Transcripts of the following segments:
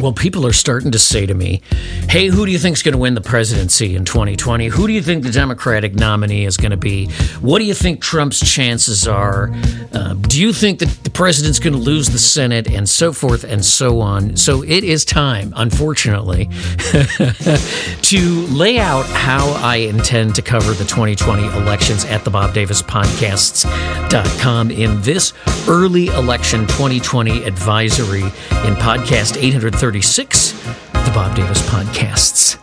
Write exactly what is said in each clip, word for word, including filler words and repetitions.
Well, people are starting to say to me, hey, who do you think is going to win the presidency in twenty twenty? Who do you think the Democratic nominee is going to be? What do you think Trump's chances are? Uh, do you think that the president's going to lose the Senate, and so forth and so on? So it is time, unfortunately, to lay out how I intend to cover the twenty twenty elections at the bob davis podcasts dot com in this early election twenty twenty advisory in podcast eight thirty-six, the Bob Davis Podcasts.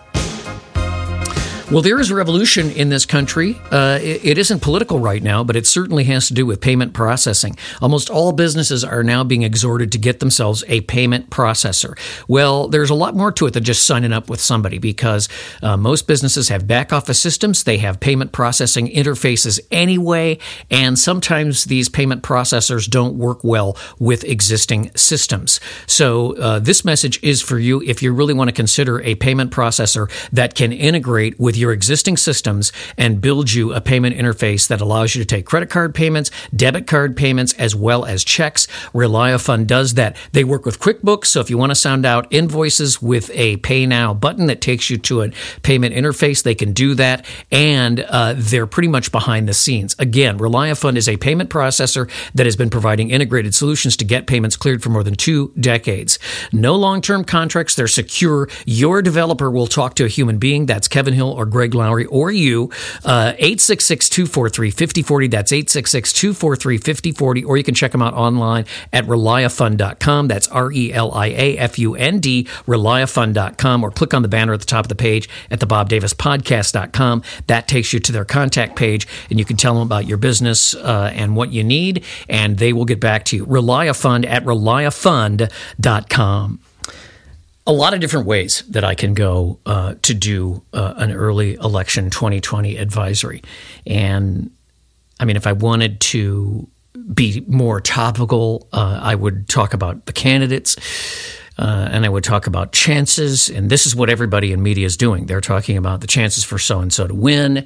Well, there is a revolution in this country. Uh, it, it isn't political right now, but it certainly has to do with payment processing. Almost all businesses are now being exhorted to get themselves a payment processor. Well, there's a lot more to it than just signing up with somebody, because uh, most businesses have back office systems. They have payment processing interfaces anyway, and sometimes these payment processors don't work well with existing systems. So uh, this message is for you if you really want to consider a payment processor that can integrate with your existing systems and build you a payment interface that allows you to take credit card payments, debit card payments, as well as checks. ReliaFund does that. They work with QuickBooks, so if you want to send out invoices with a Pay Now button that takes you to a payment interface, they can do that, and uh, they're pretty much behind the scenes. Again, ReliaFund is a payment processor that has been providing integrated solutions to get payments cleared for more than two decades. No long-term contracts. They're secure. Your developer will talk to a human being. That's Kevin Hill or Greg Lowry or you, uh, eight six six, two four three, five zero four zero. That's eight six six, two four three, five zero four zero. Or you can check them out online at reliafund dot com. That's R E L I A F U N D, reliafund dot com. Or click on the banner at the top of the page at the bob davis podcast dot com. That takes you to their contact page, and you can tell them about your business uh, and what you need, and they will get back to you. ReliaFund at reliafund dot com. A lot of different ways that I can go uh, to do uh, an early election twenty twenty advisory. And I mean, if I wanted to be more topical, uh, I would talk about the candidates uh, and I would talk about chances. And this is what everybody in media is doing. They're talking about the chances for so-and-so to win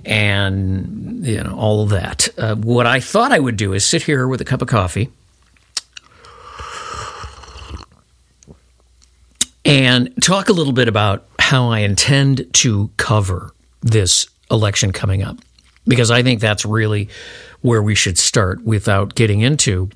and, you know, all of that. Uh, what I thought I would do is sit here with a cup of coffee and talk a little bit about how I intend to cover this election coming up, because I think that's really where we should start without getting into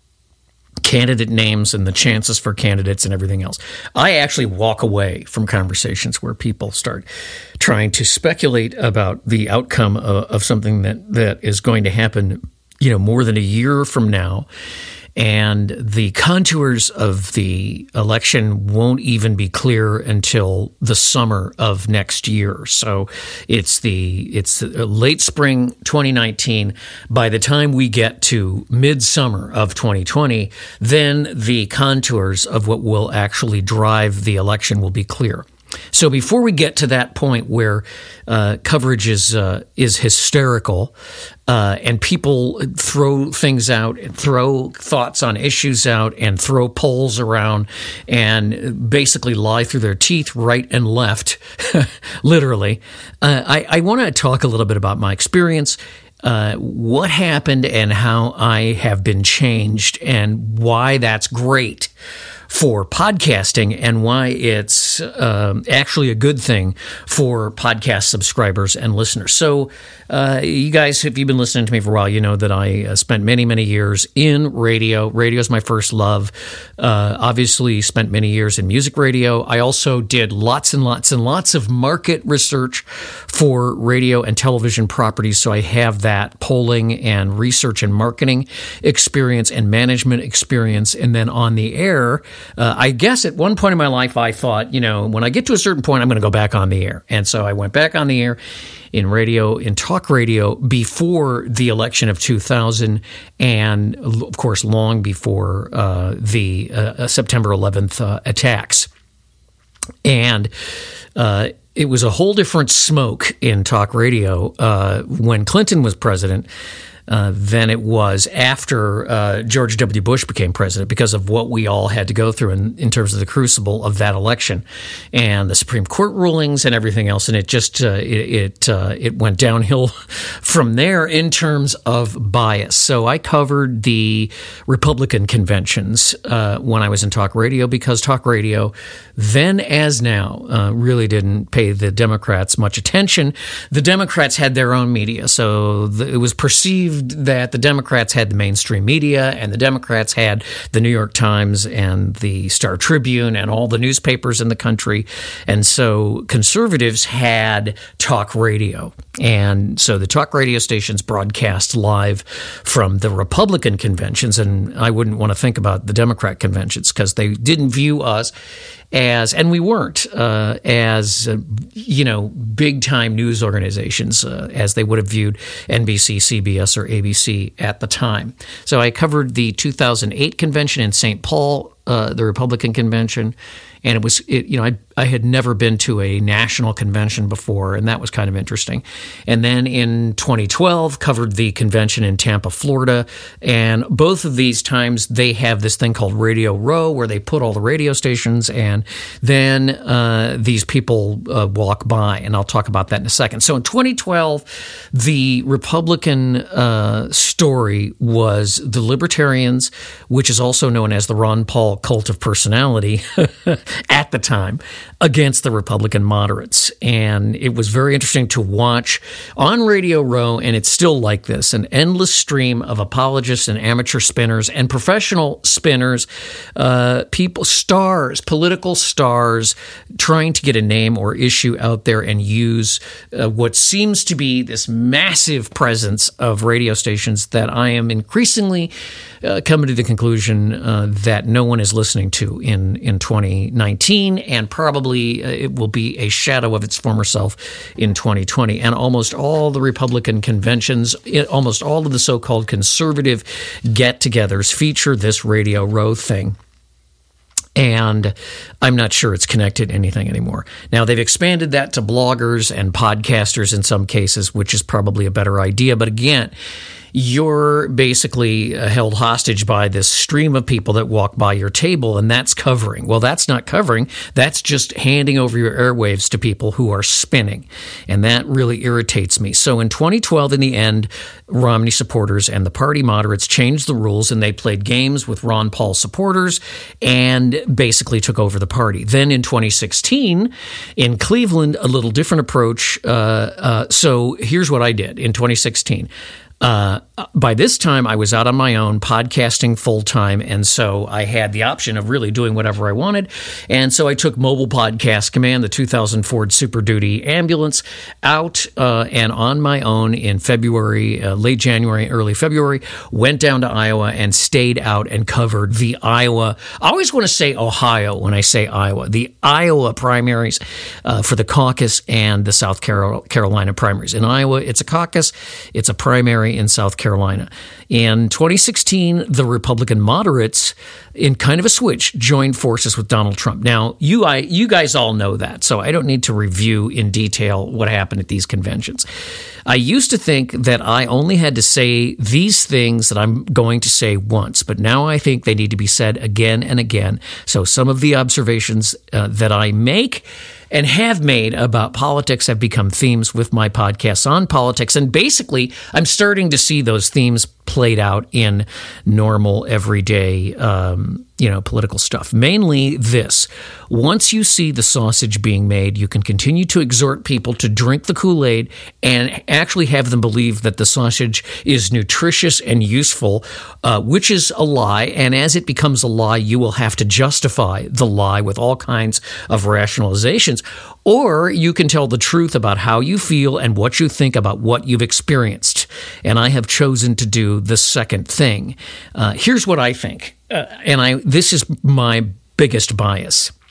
candidate names and the chances for candidates and everything else. I actually walk away from conversations where people start trying to speculate about the outcome of, of something that, that is going to happen, you know, more than a year from now. And the contours of the election won't even be clear until the summer of next year. So it's the it's late spring twenty nineteen. By the time we get to midsummer of twenty twenty, then the contours of what will actually drive the election will be clear. So before we get to that point where uh, coverage is uh, is hysterical uh, and people throw things out, and throw thoughts on issues out, and throw polls around, and basically lie through their teeth right and left, literally, uh, I, I want to talk a little bit about my experience, uh, what happened and how I have been changed, and why that's great for podcasting, and why it's um, actually a good thing for podcast subscribers and listeners. So uh, you guys, if you've been listening to me for a while, you know that I uh, spent many, many years in radio. Radio is my first love. Uh, obviously spent many years in music radio. I also did lots and lots and lots of market research for radio and television properties. So I have that polling and research and marketing experience and management experience. And then on the air, Uh, I guess at one point in my life, I thought, you know, when I get to a certain point, I'm going to go back on the air. And so I went back on the air in radio, in talk radio, before the election of two thousand, and of course, long before uh, the uh, September eleventh uh, attacks. And uh, it was a whole different smoke in talk radio uh, when Clinton was president. uh, than it was after uh, George W. Bush became president, because of what we all had to go through in, in terms of the crucible of that election and the Supreme Court rulings and everything else. And it just uh, it it, uh, it went downhill from there in terms of bias. So I covered the Republican conventions uh, when I was in talk radio, because talk radio, then as now, uh, really didn't pay the Democrats much attention. The Democrats had their own media, so the, it was perceived that the Democrats had the mainstream media, and the Democrats had the New York Times and the Star Tribune and all the newspapers in the country. And so conservatives had talk radio. And so the talk radio stations broadcast live from the Republican conventions, and I wouldn't want to think about the Democrat conventions because they didn't view us as, and we weren't, uh, as, uh, you know, big-time news organizations uh, as they would have viewed N B C, C B S, or A B C at the time. So I covered the two thousand eight convention in Saint Paul, uh, the Republican convention, and it was, it, you know, I, I had never been to a national convention before, and that was kind of interesting. And then in twenty twelve, covered the convention in Tampa, Florida, and both of these times they have this thing called Radio Row, where they put all the radio stations, and then uh, these people uh, walk by, and I'll talk about that in a second. So in twenty twelve, the Republican uh, story was the Libertarians, which is also known as the Ron Paul cult of personality, at the time, against the Republican moderates. And it was very interesting to watch on Radio Row, and it's still like this, an endless stream of apologists and amateur spinners and professional spinners, uh, people, stars, political stars, trying to get a name or issue out there and use uh, what seems to be this massive presence of radio stations that I am increasingly uh, coming to the conclusion uh, that no one is listening to in, in twenty nineteen, and probably uh, it will be a shadow of its former self in twenty twenty. And almost all the Republican conventions, it, almost all of the so-called conservative get-togethers feature this Radio Row thing. And I'm not sure it's connected to anything anymore. Now, they've expanded that to bloggers and podcasters in some cases, which is probably a better idea. But again, you're basically held hostage by this stream of people that walk by your table, and that's covering. Well, that's not covering. That's just handing over your airwaves to people who are spinning, and that really irritates me. So in twenty twelve, in the end, Romney supporters and the party moderates changed the rules, and they played games with Ron Paul supporters and basically took over the party. Then in twenty sixteen, in Cleveland, a little different approach. Uh, uh, so here's what I did in twenty sixteen. Uh, by this time, I was out on my own, podcasting full-time, and so I had the option of really doing whatever I wanted. And so I took Mobile Podcast Command, the two thousand Ford Super Duty ambulance, out uh, and on my own in February, uh, late January, early February, went down to Iowa and stayed out and covered the Iowa. I always want to say Ohio when I say Iowa. The Iowa primaries uh, for the caucus and the South Carolina primaries. In Iowa, it's a caucus, it's a primary in South Carolina. In twenty sixteen, the Republican moderates, in kind of a switch, joined forces with Donald Trump. Now, you I, you guys all know that, so I don't need to review in detail what happened at these conventions. I used to think that I only had to say these things that I'm going to say once, but now I think they need to be said again and again. So some of the observations uh, that I make and have made about politics have become themes with my podcasts on politics. And basically, I'm starting to see those themes played out in normal, everyday, um, you know, political stuff. Mainly this. Once you see the sausage being made, you can continue to exhort people to drink the Kool-Aid and actually have them believe that the sausage is nutritious and useful, uh, which is a lie. And as it becomes a lie, you will have to justify the lie with all kinds of rationalizations. Or you can tell the truth about how you feel and what you think about what you've experienced. And I have chosen to do the second thing. Uh, here's what I think. Uh, and I this is my biggest bias.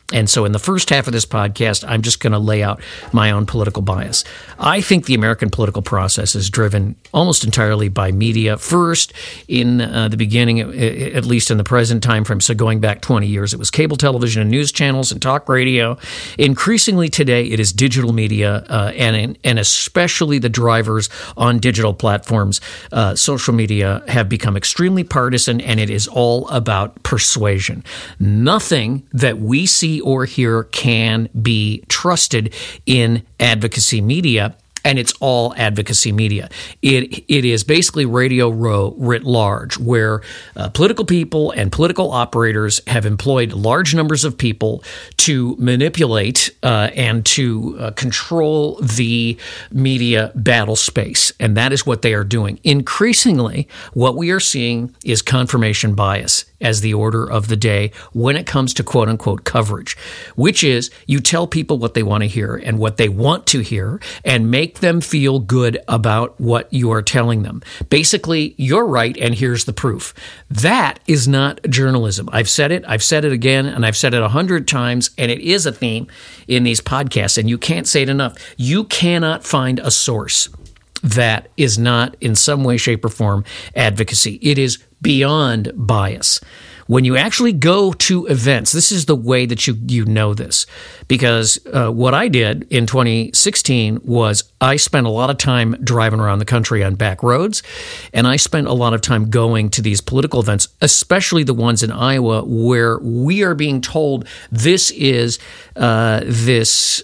And so in the first half of this podcast, I'm just going to lay out my own political bias. I think the American political process is driven almost entirely by media. First, in uh, the beginning, at least in the present time frame, so going back twenty years, it was cable television and news channels and talk radio. Increasingly today, it is digital media, uh, and and especially the drivers on digital platforms. Uh, social media have become extremely partisan, and it is all about persuasion. Nothing that we see or hear can be trusted in advocacy media, and it's all advocacy media. It it is basically Radio Row writ large, where uh, political people and political operators have employed large numbers of people to manipulate uh, and to uh, control the media battle space, and that is what they are doing. Increasingly, what we are seeing is confirmation bias as the order of the day when it comes to quote-unquote coverage, which is you tell people what they want to hear and what they want to hear and make them feel good about what you are telling them. Basically, you're right, and here's the proof. That is not journalism. I've said it, I've said it again, and I've said it a hundred times, and it is a theme in these podcasts, and you can't say it enough. You cannot find a source that is not in some way, shape, or form advocacy. It is beyond bias. When you actually go to events, this is the way that you, you know this, because uh, what I did in twenty sixteen was I spent a lot of time driving around the country on back roads, and I spent a lot of time going to these political events, especially the ones in Iowa where we are being told this is uh, this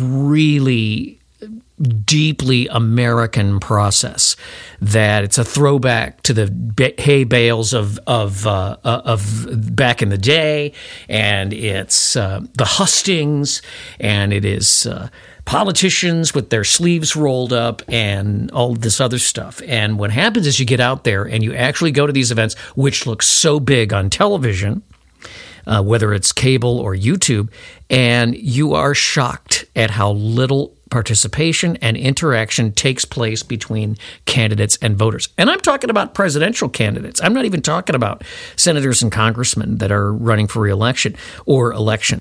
really deeply American process, that it's a throwback to the hay bales of of uh, of back in the day, and it's uh, the hustings, and it is uh, politicians with their sleeves rolled up and all this other stuff. And what happens is you get out there and you actually go to these events, which look so big on television, Uh, whether it's cable or YouTube, and you are shocked at how little participation and interaction takes place between candidates and voters. And I'm talking about presidential candidates. I'm not even talking about senators and congressmen that are running for re-election or election.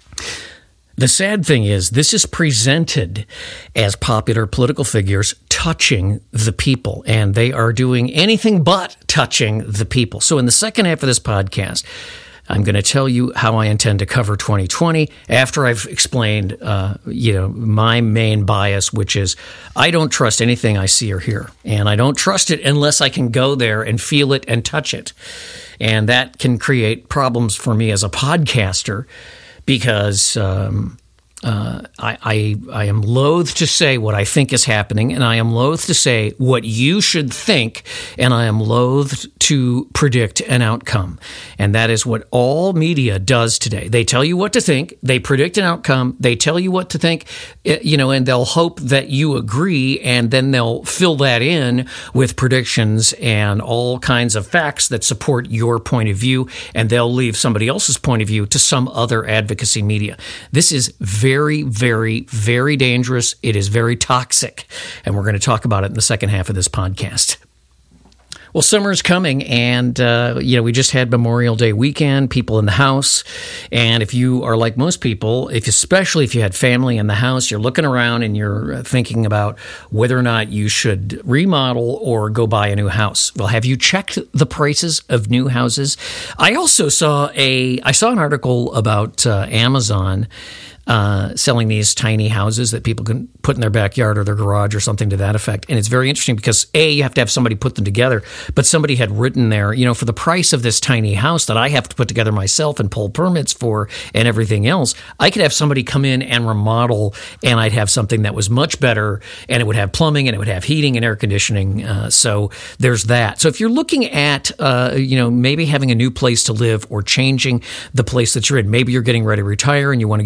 The sad thing is this is presented as popular political figures touching the people, and they are doing anything but touching the people. So in the second half of this podcast, I'm going to tell you how I intend to cover twenty twenty after I've explained, uh, you know, my main bias, which is I don't trust anything I see or hear, and I don't trust it unless I can go there and feel it and touch it. And that can create problems for me as a podcaster because um, uh, I, I, I am loath to say what I think is happening, and I am loath to say what you should think, and I am loath to predict an outcome. And that is what all media does today. They tell you what to think, they predict an outcome, they tell you what to think, you know, and they'll hope that you agree, and then they'll fill that in with predictions and all kinds of facts that support your point of view, and they'll leave somebody else's point of view to some other advocacy media. This is very, very, very dangerous. It is very toxic, and we're going to talk about it in the second half of this podcast. Well, summer is coming, and, uh, you know, we just had Memorial Day weekend, people in the house. And if you are like most people, if especially if you had family in the house, you're looking around and you're thinking about whether or not you should remodel or go buy a new house. Well, have you checked the prices of new houses? I also saw a, I saw an article about uh, Amazon Uh, selling these tiny houses that people can put in their backyard or their garage or something to that effect. And it's very interesting because, A, you have to have somebody put them together, but somebody had written there, you know, for the price of this tiny house that I have to put together myself and pull permits for and everything else, I could have somebody come in and remodel, and I'd have something that was much better, and it would have plumbing, and it would have heating and air conditioning. Uh, so there's that. So if you're looking at, uh, you know, maybe having a new place to live or changing the place that you're in, maybe you're getting ready to retire and you want to get your house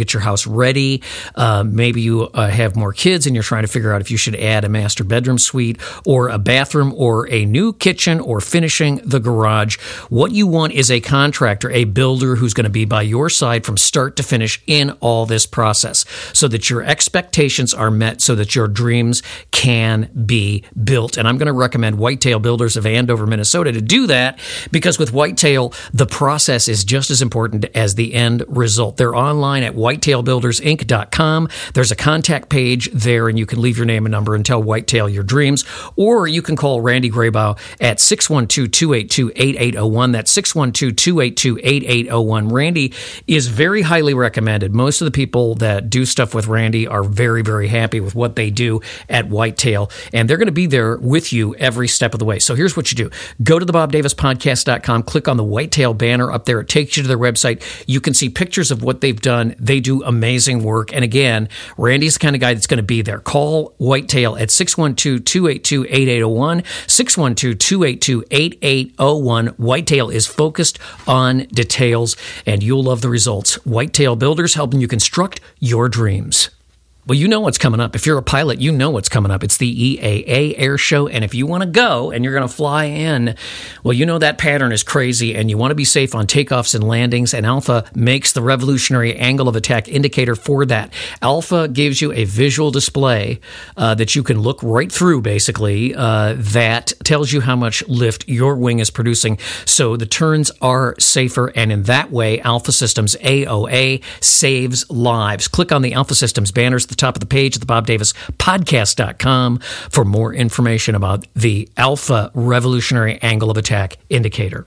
house ready. Uh, maybe you uh, have more kids and you're trying to figure out if you should add a master bedroom suite or a bathroom or a new kitchen or finishing the garage. What you want is a contractor, a builder who's going to be by your side from start to finish in all this process so that your expectations are met, so that your dreams can be built. And I'm going to recommend Whitetail Builders of Andover, Minnesota to do that, because with Whitetail, the process is just as important as the end result. They're online at whitetail builders inc dot com. There's a contact page there, and you can leave your name and number and tell Whitetail your dreams. Or you can call Randy Graybaugh at six one two, two eight two, eight eight zero one. That's six one two, two eight two, eight eight zero one. Randy is very highly recommended. Most of the people that do stuff with Randy are very, very happy with what they do at Whitetail, and they're going to be there with you every step of the way. So here's what you do. Go to the bob davis podcast dot com, click on the Whitetail banner up there. It takes you to their website. You can see pictures of what they've done. They do amazing work. And again, Randy's the kind of guy that's going to be there. Call Whitetail at six one two, two eight two, eight eight zero one, six one two, two eight two, eight eight zero one. Whitetail is focused on details, and you'll love the results. Whitetail Builders, helping you construct your dreams. Well, you know what's coming up. If you're a pilot, you know what's coming up. It's the E A A Air Show, and if you want to go and you're going to fly in, well, you know that pattern is crazy, and you want to be safe on takeoffs and landings, and Alpha makes the revolutionary angle of attack indicator for that. Alpha gives you a visual display uh, that you can look right through, basically, uh, that tells you how much lift your wing is producing, so the turns are safer, and in that way, Alpha Systems A O A saves lives. Click on the Alpha Systems banners at the top of the page at the bob davis podcast dot com for more information about the Alpha Revolutionary Angle of Attack indicator.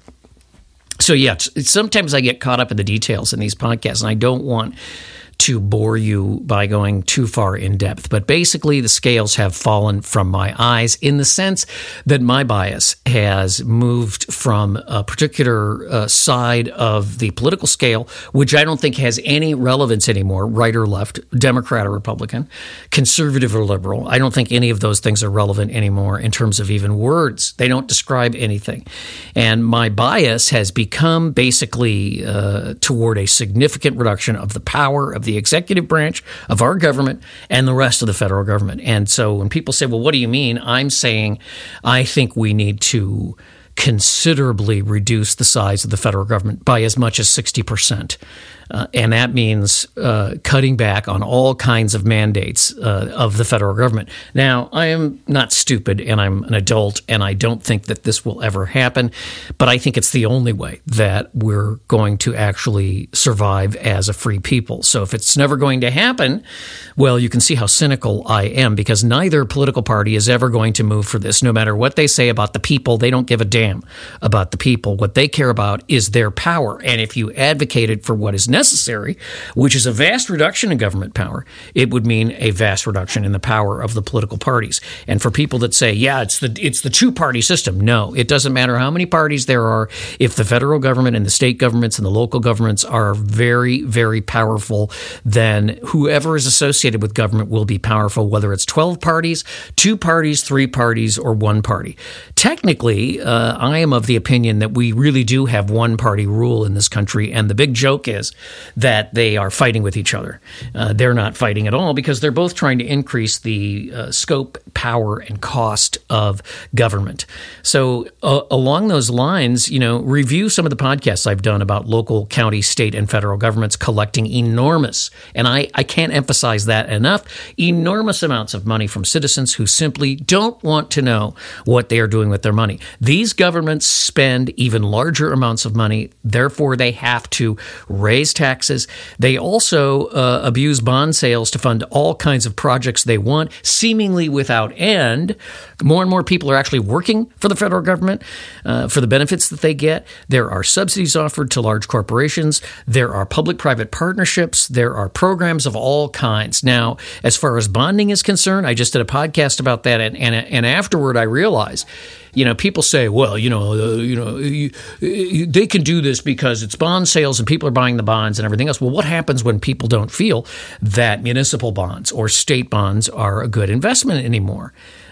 So, yeah, sometimes I get caught up in the details in these podcasts, and I don't want to bore you by going too far in depth. But basically, the scales have fallen from my eyes in the sense that my bias has moved from a particular uh, side of the political scale, which I don't think has any relevance anymore, right or left, Democrat or Republican, conservative or liberal. I don't think any of those things are relevant anymore in terms of even words. They don't describe anything. And my bias has become basically uh, toward a significant reduction of the power of the the executive branch of our government and the rest of the federal government. And so when people say, well, what do you mean? I'm saying I think we need to considerably reduce the size of the federal government by as much as sixty percent. Uh, and that means uh, cutting back on all kinds of mandates uh, of the federal government. Now, I am not stupid, and I'm an adult, and I don't think that this will ever happen, but I think it's the only way that we're going to actually survive as a free people. So if it's never going to happen, well, you can see how cynical I am, because neither political party is ever going to move for this. No matter what they say about the people, they don't give a damn about the people. What they care about is their power, and if you advocated for what is necessary, necessary, which is a vast reduction in government power, it would mean a vast reduction in the power of the political parties. And for people that say, yeah, it's the it's the two-party system, no, it doesn't matter how many parties there are. If the federal government and the state governments and the local governments are very, very powerful, then whoever is associated with government will be powerful, whether it's twelve parties, two parties, three parties, or one party. Technically, uh, I am of the opinion that we really do have one-party rule in this country, and the big joke is that they are fighting with each other. Uh, they're not fighting at all because they're both trying to increase the uh, scope, power, and cost of government. So uh, along those lines, you know, review some of the podcasts I've done about local, county, state, and federal governments collecting enormous, and I, I can't emphasize that enough, enormous amounts of money from citizens who simply don't want to know what they are doing with their money. These governments spend even larger amounts of money, therefore they have to raise taxes. They also uh, abuse bond sales to fund all kinds of projects they want, seemingly without end. More and more people are actually working for the federal government uh, for the benefits that they get. There are subsidies offered to large corporations. There are public-private partnerships. There are programs of all kinds. Now, as far as bonding is concerned, I just did a podcast about that, and, and, and afterward I realized, you know, people say, well, you know, uh, you know, you, you, they can do this because it's bond sales and people are buying the bonds and everything else. Well, what happens when people don't feel that municipal bonds or state bonds are a good investment anymore?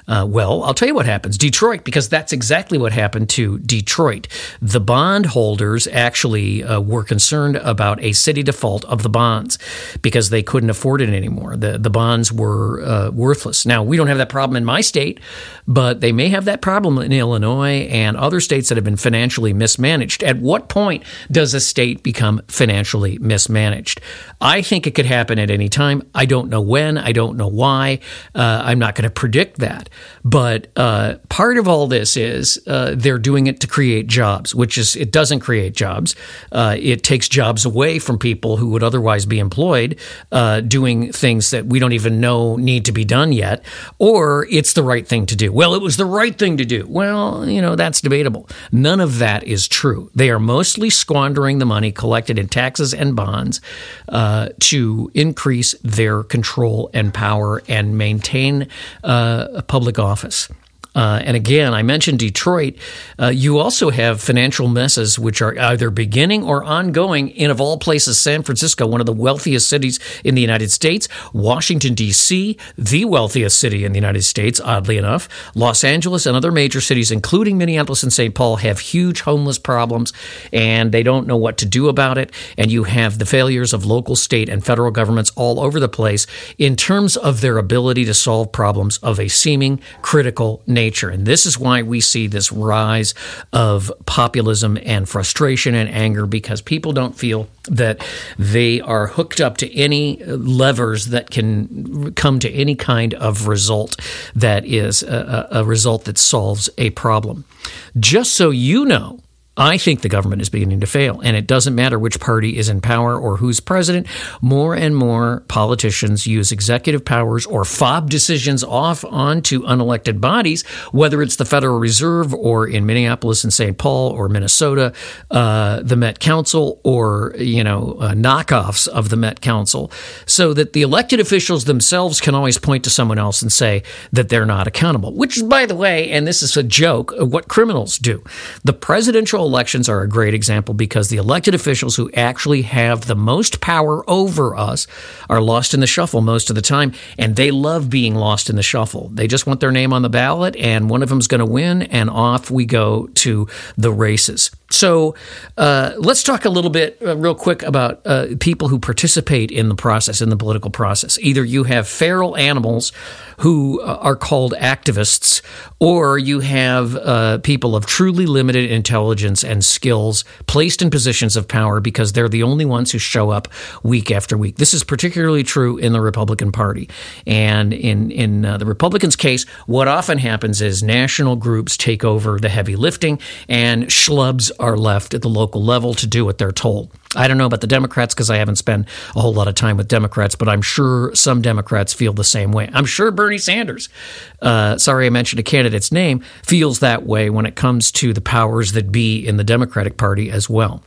Uh, well, I'll tell you what happens. Detroit, because that's exactly what happened to Detroit. The bondholders actually uh, were concerned about a city default of the bonds because they couldn't afford it anymore. The, the bonds were uh, worthless. Now, we don't have that problem in my state, but they may have that problem in Illinois and other states that have been financially mismanaged. At what point does a state become financially mismanaged? I think it could happen at any time. I don't know when. I don't know why. Uh, I'm not going to predict that. But uh, part of all this is uh, they're doing it to create jobs, which is it doesn't create jobs. Uh, it takes jobs away from people who would otherwise be employed uh, doing things that we don't even know need to be done yet, or it's the right thing to do. Well, it was the right thing to do. Well, you know, that's debatable. None of that is true. They are mostly squandering the money collected in taxes and bonds uh, to increase their control and power and maintain uh, a public office. Uh, and again, I mentioned Detroit. Uh, you also have financial messes which are either beginning or ongoing in, of all places, San Francisco, one of the wealthiest cities in the United States, Washington, D C, the wealthiest city in the United States, oddly enough. Los Angeles and other major cities, including Minneapolis and Saint Paul, have huge homeless problems, and they don't know what to do about it. And you have the failures of local, state, and federal governments all over the place in terms of their ability to solve problems of a seeming critical nature. And this is why we see this rise of populism and frustration and anger, because people don't feel that they are hooked up to any levers that can come to any kind of result that is a, a result that solves a problem. Just so you know, I think the government is beginning to fail, and it doesn't matter which party is in power or who's president. More and more politicians use executive powers or fob decisions off onto unelected bodies, whether it's the Federal Reserve or in Minneapolis and Saint Paul or Minnesota, uh, the Met Council, or, you know, uh, knockoffs of the Met Council, so that the elected officials themselves can always point to someone else and say that they're not accountable, which is, by the way, and this is a joke, what criminals do. The presidential elections are a great example because the elected officials who actually have the most power over us are lost in the shuffle most of the time, and they love being lost in the shuffle. They just want their name on the ballot, and one of them's going to win, and off we go to the races. So uh, let's talk a little bit uh, real quick about uh, people who participate in the process, in the political process. Either you have feral animals who uh, are called activists, or you have uh, people of truly limited intelligence and skills placed in positions of power because they're the only ones who show up week after week. This is particularly true in the Republican Party. And in, in uh, the Republicans' case, what often happens is national groups take over the heavy lifting and schlubs are left at the local level to do what they're told. I don't know about the Democrats because I haven't spent a whole lot of time with Democrats, but I'm sure some Democrats feel the same way. I'm sure Bernie Sanders, uh, sorry I mentioned a candidate's name, feels that way when it comes to the powers that be in the Democratic Party as well.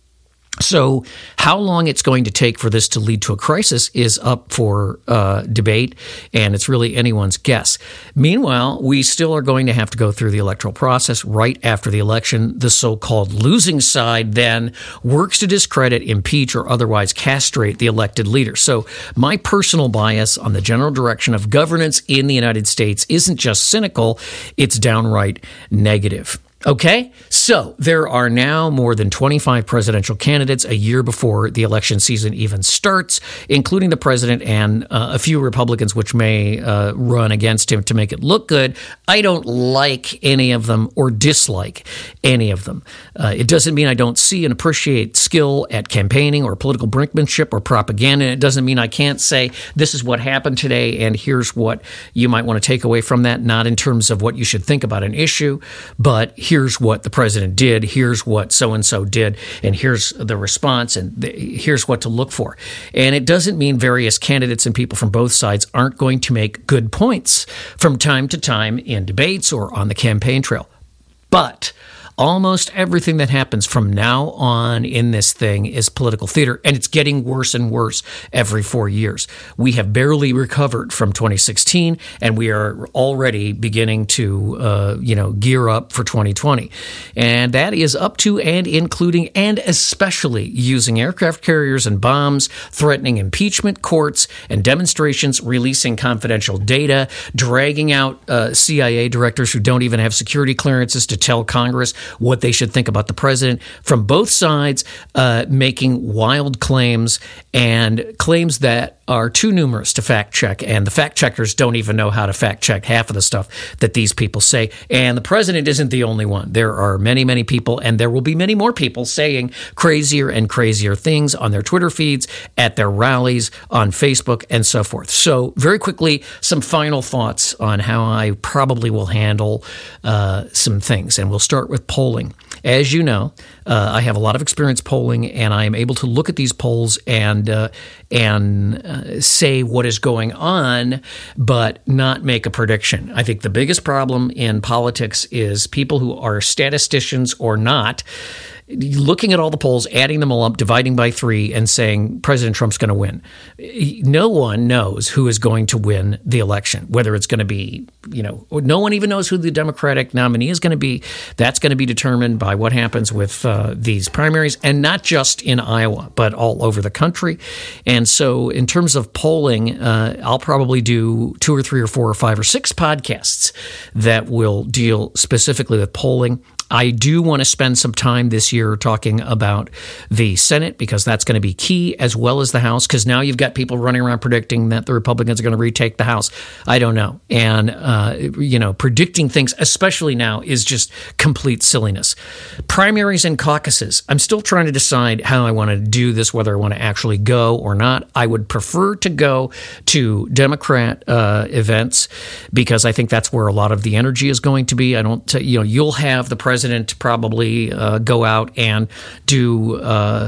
So how long it's going to take for this to lead to a crisis is up for uh, debate, and it's really anyone's guess. Meanwhile, we still are going to have to go through the electoral process right after the election. The so-called losing side then works to discredit, impeach, or otherwise castrate the elected leader. So my personal bias on the general direction of governance in the United States isn't just cynical, it's downright negative. Okay, so there are now more than twenty-five presidential candidates a year before the election season even starts, including the president and uh, a few Republicans which may uh, run against him to make it look good. I don't like any of them or dislike any of them. Uh, it doesn't mean I don't see and appreciate skill at campaigning or political brinkmanship or propaganda. It doesn't mean I can't say this is what happened today and here's what you might want to take away from that, not in terms of what you should think about an issue, but here's what the president did, here's what so-and-so did, and here's the response, and the, here's what to look for. And it doesn't mean various candidates and people from both sides aren't going to make good points from time to time in debates or on the campaign trail. But Almost everything that happens from now on in this thing is political theater, and it's getting worse and worse every four years. We have barely recovered from twenty sixteen, and we are already beginning to, uh, you know, gear up for twenty twenty. And that is up to and including and especially using aircraft carriers and bombs, threatening impeachment courts and demonstrations, releasing confidential data, dragging out uh, C I A directors who don't even have security clearances to tell Congress what they should think about the president, from both sides, uh, making wild claims and claims that are too numerous to fact check, and the fact checkers don't even know how to fact check half of the stuff that these people say. And the president isn't the only one. There are many, many people, and there will be many more people saying crazier and crazier things on their Twitter feeds, at their rallies, on Facebook, and so forth. So very quickly, some final thoughts on how I probably will handle uh, some things. And we'll start with polling. As you know, uh, I have a lot of experience polling, and I am able to look at these polls and uh, and uh, say what is going on, but not make a prediction. I think the biggest problem in politics is people who are statisticians or not, looking at all the polls, adding them all up, dividing by three, and saying President Trump's going to win. No one knows who is going to win the election, whether it's going to be, you know, no one even knows who the Democratic nominee is going to be. That's going to be determined by what happens with uh, these primaries, and not just in Iowa, but all over the country. And so in terms of polling, uh, I'll probably do two or three or four or five or six podcasts that will deal specifically with polling. I do want to spend some time this year talking about the Senate, because that's going to be key, as well as the House, because now you've got people running around predicting that the Republicans are going to retake the House. I don't know. And, uh, you know, predicting things, especially now, is just complete silliness. Primaries and caucuses. I'm still trying to decide how I want to do this, whether I want to actually go or not. I would prefer to go to Democrat uh, events, because I think that's where a lot of the energy is going to be. I don't, t- you know, you'll have the president probably uh, go out and do uh,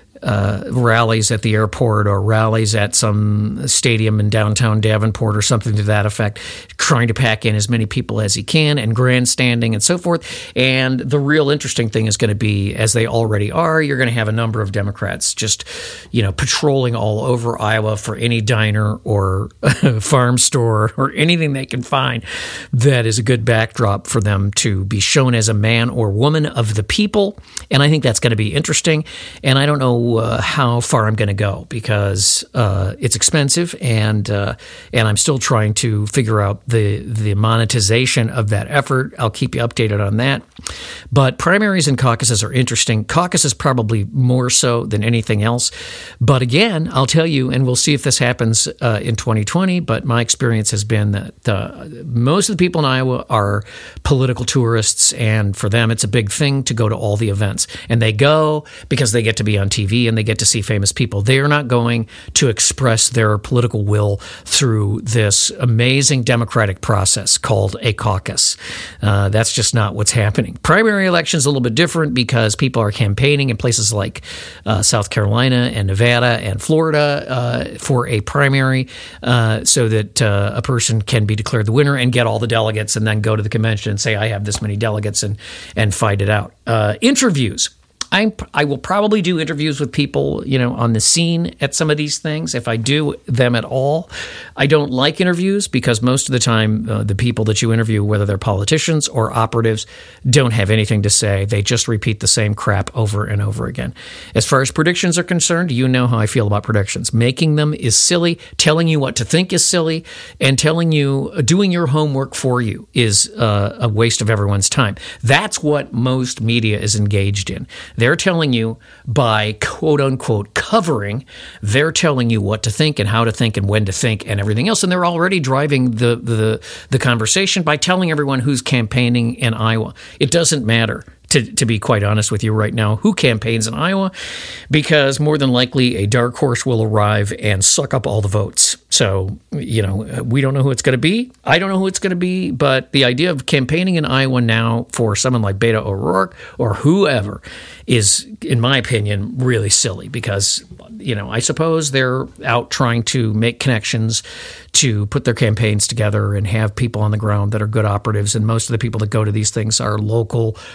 uh, rallies at the airport or rallies at some stadium in downtown Davenport or something to that effect, trying to pack in as many people as he can, and grandstanding and so forth. And the real interesting thing is going to be, as they already are, you're going to have a number of Democrats just, you know, patrolling all over Iowa for any diner or farm store or anything they can find that is a good backdrop for them to be shown as a man or woman of the people. And I think that's going to be interesting. And I don't know uh, how far I'm going to go, because uh, it's expensive, and uh, and I'm still trying to figure out the the monetization of that effort. I'll keep you updated on that. But primaries and caucuses are interesting. Caucuses probably more so than anything else. But again, I'll tell you, and we'll see if this happens uh, in twenty twenty, but my experience has been that uh, most of the people in Iowa are political tourists, and for them it's a big thing to go to all the events. And they go because they get to be on T V and they get to see famous people. They are not going to express their political will through this amazing democratic process called a caucus. Uh, that's just not what's happening. Primary elections a little bit different, because people are campaigning in places like uh, South Carolina and Nevada and Florida uh, for a primary, uh, so that uh, a person can be declared the winner and get all the delegates, and then go to the convention and say, I have this many delegates, and and fight it out. Uh, interviews. I I will probably do interviews with people, you know, on the scene at some of these things, if I do them at all. I don't like interviews, because most of the time uh, the people that you interview, whether they're politicians or operatives, don't have anything to say. They just repeat the same crap over and over again. As far as predictions are concerned, you know how I feel about predictions. Making them is silly. Telling you what to think is silly. And telling you, doing your homework for you is uh, a waste of everyone's time. That's what most media is engaged in. They're telling you, by quote unquote covering, they're telling you what to think and how to think and when to think and everything else. And they're already driving the, the, the conversation by telling everyone who's campaigning in Iowa. It doesn't matter. To, to be quite honest with you right now, who campaigns in Iowa, because more than likely a dark horse will arrive and suck up all the votes. So, you know, we don't know who it's going to be. I don't know who it's going to be, but the idea of campaigning in Iowa now for someone like Beto O'Rourke or whoever is, in my opinion, really silly, because, you know, I suppose they're out trying to make connections to put their campaigns together and have people on the ground that are good operatives. And most of the people that go to these things are local uh,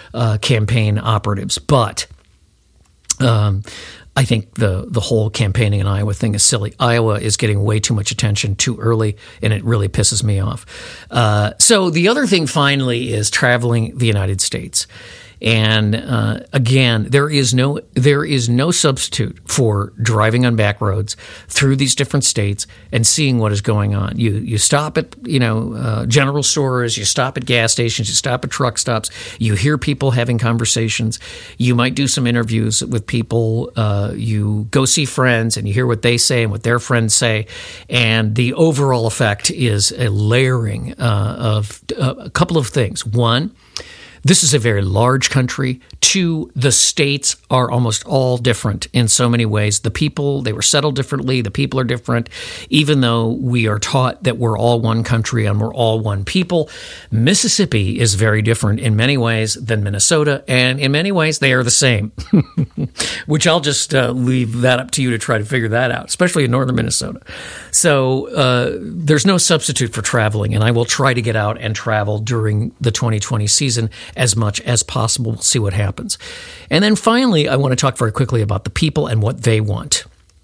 campaign operatives. But um, I think the the whole campaigning in Iowa thing is silly. Iowa is getting way too much attention too early, and it really pisses me off. Uh, so the other thing, finally, is traveling the United States. And uh, again, there is no there is no substitute for driving on back roads through these different states and seeing what is going on. You you stop at you know uh, general stores, you stop at gas stations, you stop at truck stops. You hear people having conversations. You might do some interviews with people. Uh, you go see friends and you hear what they say and what their friends say. And the overall effect is a layering uh, of uh, a couple of things. One, this is a very large country. Two, the states are almost all different in so many ways. The people, they were settled differently. The people are different. Even though we are taught that we're all one country and we're all one people, Mississippi is very different in many ways than Minnesota. And in many ways, they are the same, which I'll just uh, leave that up to you to try to figure that out, especially in northern Minnesota. So uh, there's no substitute for traveling, and I will try to get out and travel during the twenty twenty season as much as possible. We'll see what happens. And then finally, I want to talk very quickly about the people and what they want,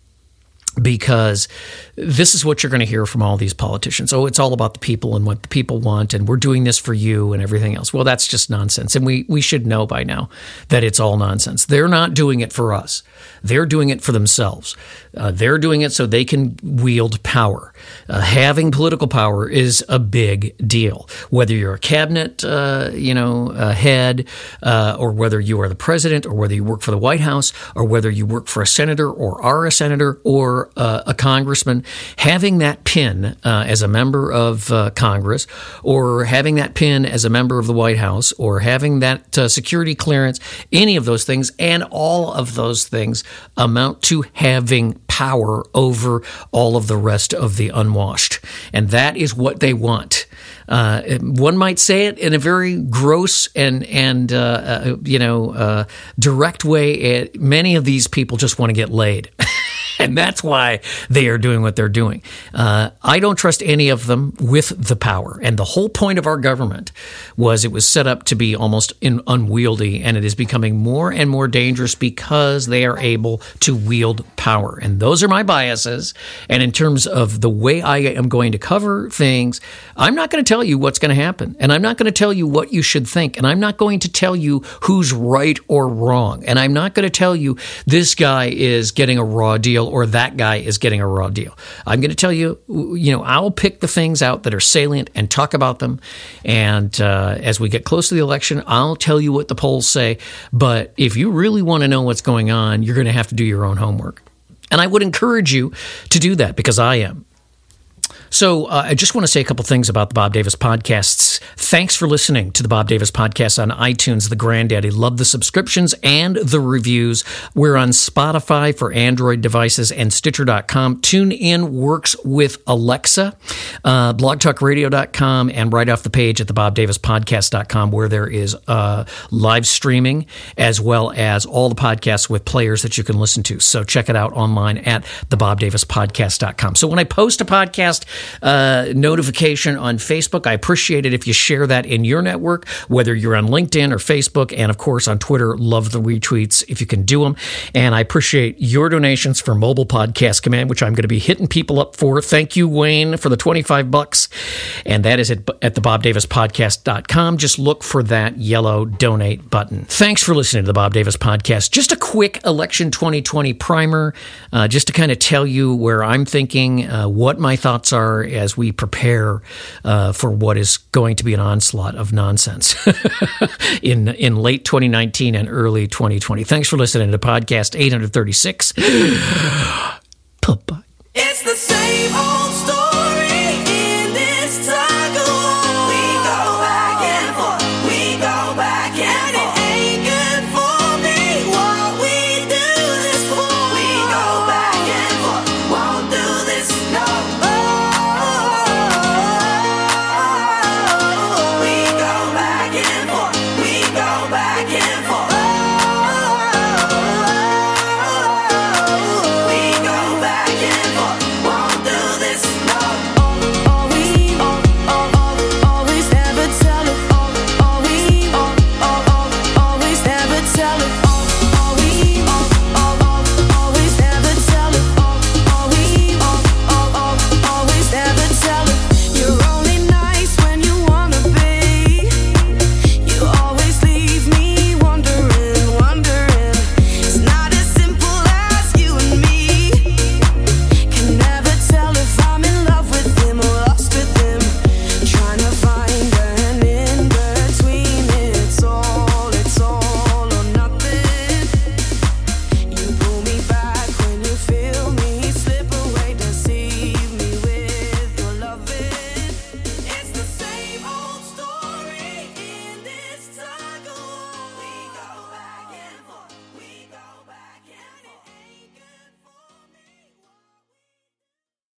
because this is what you're going to hear from all these politicians. Oh, it's all about the people and what the people want, and we're doing this for you and everything else. Well, that's just nonsense, and we, we should know by now that it's all nonsense. They're not doing it for us. They're doing it for themselves. Uh, they're doing it so they can wield power. Uh, having political power is a big deal. Whether you're a cabinet, uh, you know, uh, head, uh, or whether you are the president, or whether you work for the White House, or whether you work for a senator, or are a senator, or uh, a congressman, having that pin uh, as a member of uh, Congress, or having that pin as a member of the White House, or having that uh, security clearance, any of those things, and all of those things amount to having power over all of the rest of the unwashed. And that is what they want. Uh, one might say it in a very gross and, and uh, uh, you know, uh, direct way. It, many of these people just want to get laid. And that's why they are doing what they're doing. Uh, I don't trust any of them with the power. And the whole point of our government was it was set up to be almost in, unwieldy, and it is becoming more and more dangerous because they are able to wield power. And those are my biases. And in terms of the way I am going to cover things, I'm not going to tell you what's going to happen. And I'm not going to tell you what you should think. And I'm not going to tell you who's right or wrong. And I'm not going to tell you this guy is getting a raw deal or that guy is getting a raw deal. I'm going to tell you, you know, I'll pick the things out that are salient and talk about them. And uh, as we get close to the election, I'll tell you what the polls say. But if you really want to know what's going on, you're going to have to do your own homework. And I would encourage you to do that because I am. So uh, I just want to say a couple things about the Bob Davis podcasts. Thanks for listening to the Bob Davis podcast on iTunes, the granddaddy. Love the subscriptions and the reviews. We're on Spotify for Android devices and Stitcher dot com. TuneIn works with Alexa, uh, blog talk radio dot com, and right off the page at the bob davis podcast dot com, where there is uh, live streaming as well as all the podcasts with players that you can listen to. So check it out online at the bob davis podcast dot com. So when I post a podcast, Uh, notification on Facebook, I appreciate it if you share that in your network, whether you're on LinkedIn or Facebook, and of course on Twitter. Love the retweets if you can do them. And I appreciate your donations for Mobile Podcast Command, which I'm going to be hitting people up for. Thank you, Wayne, for the twenty-five bucks. And that is at, at the bob davis podcast dot com. Just look for that yellow donate button. Thanks for listening to the Bob Davis Podcast. Just a quick election twenty twenty primer, uh, just to kind of tell you where I'm thinking, uh, what my thoughts are as we prepare uh, for what is going to be an onslaught of nonsense in in late twenty nineteen and early twenty twenty. Thanks for listening to podcast eight thirty-six. Bye-bye.